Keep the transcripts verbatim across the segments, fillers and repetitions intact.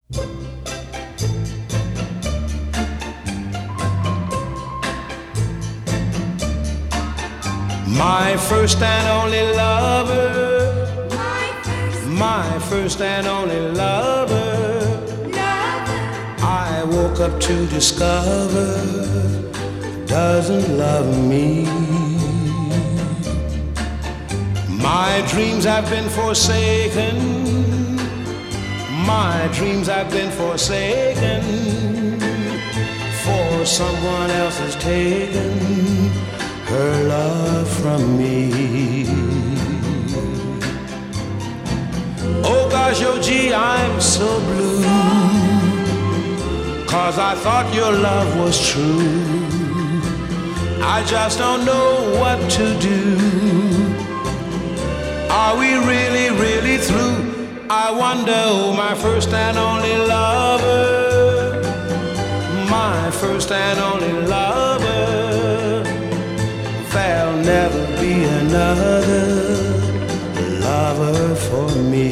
My first and only lover, my first and only lover, I woke up to discover doesn't love me. My dreams have been forsaken, my dreams have been forsaken, for someone else has taken her love from me. Oh gosh, oh gee, I'm so blue, 'cause I thought your love was true. I just don't know what to do. Are we really, really through? I wonder, oh my first and only lover, my first and only lover, there'll never be another lover for me.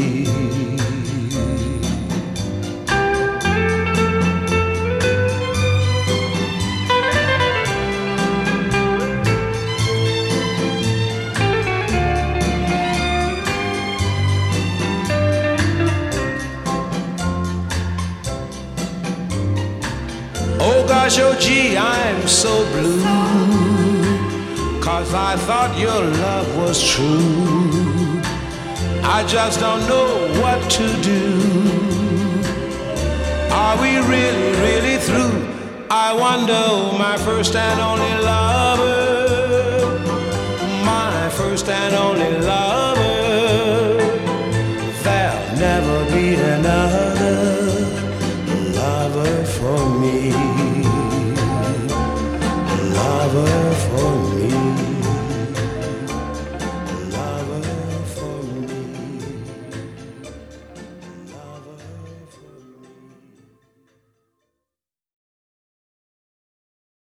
Oh gosh, oh gee, I'm so blue, 'cause I thought your love was true. I just don't know what to do. Are we really, really through? I wonder, oh, my first and only lover, my first and only lover, there'll never be another lover for me.